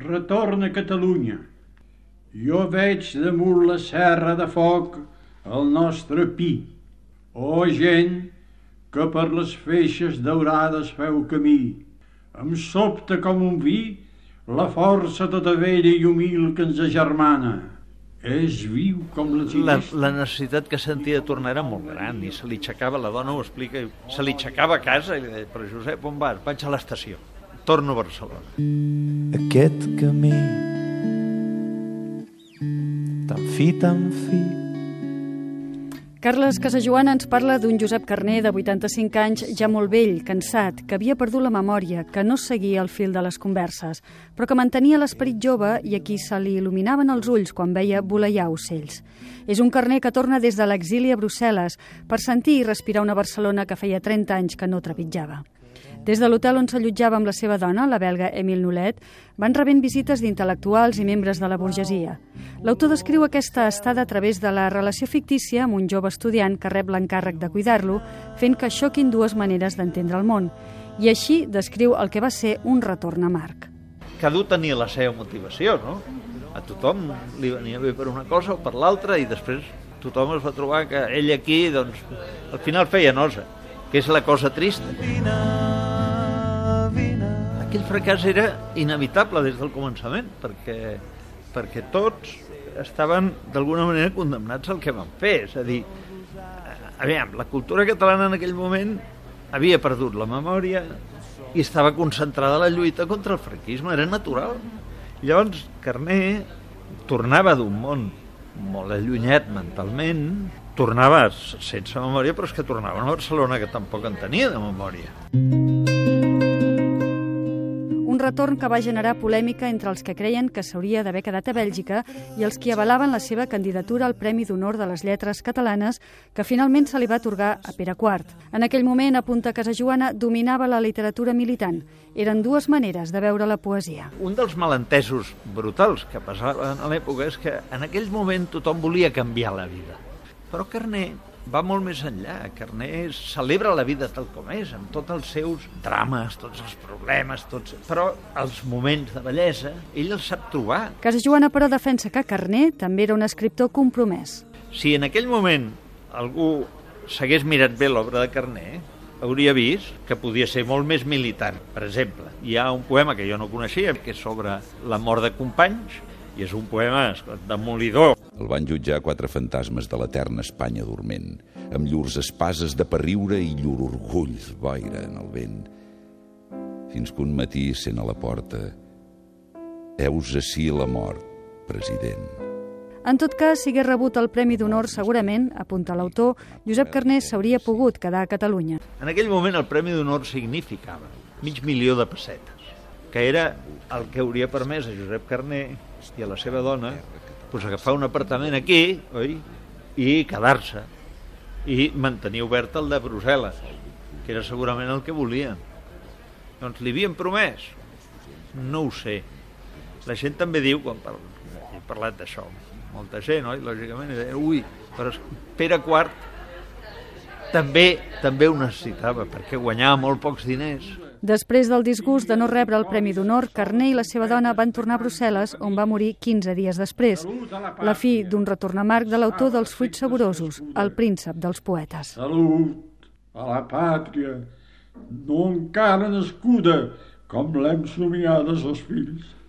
Retorn a Catalunya. Jo veig damunt la serra de foc el nostre pi. Gent que per les feixes daurades feu camí. Em sobta com un vi la força tota vella i humil que ens agermana. És viu com la ginesta. La necessitat que sentia de tornar era molt gran i se li aixecava, la dona ho explica, se li aixecava a casa i li deia: però Josep, on vas? Vaig a l'estació. Torno a Barcelona. Aquest camí tan fi. Carles Casajoana ens parla d'un Josep Carner de 85 anys, ja molt vell, cansat, que havia perdut la memòria, que no seguia el fil de les converses, però que mantenia l'esperit jove i a qui se li il·luminaven els ulls quan veia voleiar ocells. És un Carner que torna des de l'exili a Brussel·les per sentir i respirar una Barcelona que feia 30 anys que no trepitjava. Des de l'hotel on s'allotjava amb la seva dona, la belga Émile Noulet, van rebent visites d'intel·lectuals i membres de la burgesia. L'autor descriu aquesta estada a través de la relació fictícia amb un jove estudiant que rep l'encàrrec de cuidar-lo, fent que xoquin dues maneres d'entendre el món. I així descriu el que va ser un retorn amarg. Cada un tenia la seva motivació, no? A tothom li venia bé per una cosa o per l'altra i després tothom es va trobar que ell aquí, doncs, al final feia nosa, que és la cosa trista. Aquell fracàs era inevitable des del començament, perquè tots estaven d'alguna manera condemnats al que van fer. És a dir, aviam, la cultura catalana en aquell moment havia perdut la memòria i estava concentrada la lluita contra el franquisme, era natural. Llavors, Carner tornava d'un món molt allunyat mentalment, tornava sense memòria, però és que tornava a Barcelona, que tampoc en tenia de memòria. Un retorn que va generar polèmica entre els que creien que s'hauria d'haver quedat a Bèlgica i els qui avalaven la seva candidatura al Premi d'Honor de les Lletres Catalanes, que finalment se li va atorgar a Pere IV. En aquell moment, apunta Casajoana, dominava la literatura militant. Eren dues maneres de veure la poesia. Un dels malentesos brutals que passaven a l'època és que en aquell moment tothom volia canviar la vida. Però Carner va molt més enllà. Carner celebra la vida tal com és, amb tots els seus drames, tots els problemes, però els moments de bellesa, ell els sap trobar. Casajoana, però, defensa que Carner també era un escriptor compromès. Si en aquell moment algú s'hagués mirat bé l'obra de Carner, hauria vist que podia ser molt més militant. Per exemple, hi ha un poema que jo no coneixia, que és sobre la mort de companys, i és un poema demolidor. El van jutjar 4 fantasmes de l'eterna Espanya dorment, amb llurs espases de per riure i llur orgull boira en el vent. Fins que un matí, sent a la porta: «Heus ací la mort, president». En tot cas, si hagués rebut el Premi d'Honor, segurament, apunta l'autor, Josep Carner s'hauria pogut quedar a Catalunya. En aquell moment el Premi d'Honor significava 500.000 de pessetes, que era el que hauria permès a Josep Carner i a la seva dona agafar un apartament aquí, oi? I quedar-se i mantenir obert el de Brussel·les, que era segurament el que volien. Doncs li havien promès? No ho sé. La gent també diu, quan he parlat d'això, molta gent, oi? Lògicament, però Pere IV també ho necessitava, perquè guanyava molt pocs diners. Després del disgust de no rebre el Premi d'Honor, Carner i la seva dona van tornar a Brussel·les, on va morir 15 dies després. La fi d'un retorn amarg de l'autor dels Fruits saborosos, el príncep dels poetes. Salut a la pàtria, no encara nascuda, com l'hem somiades els fills.